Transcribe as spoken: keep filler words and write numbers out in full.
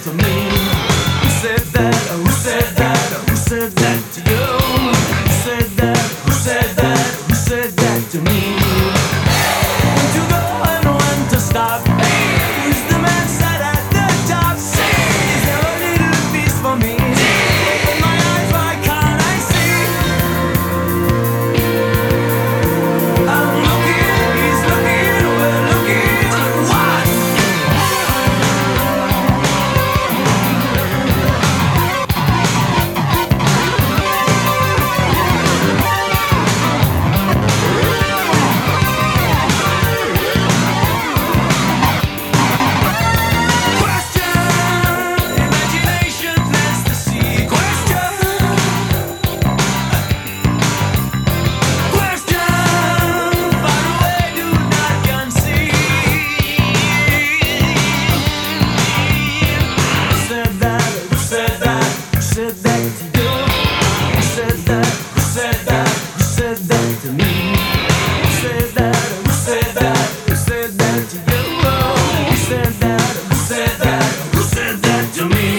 to me? Who said that? Who said that? Who said that to you? Who said that? Who said that? Who said that to me? When to go and when to stop? Who's the man sat at the top? Is there a little piece for me? Open my eyes, why can't I see? I'm looking, he's looking, we're looking. What? Said that to you? Who said that? Who said that? Who said that to me? Who said that? Who said that? Who said that to you? Who said that? Who said that? Who said that to me?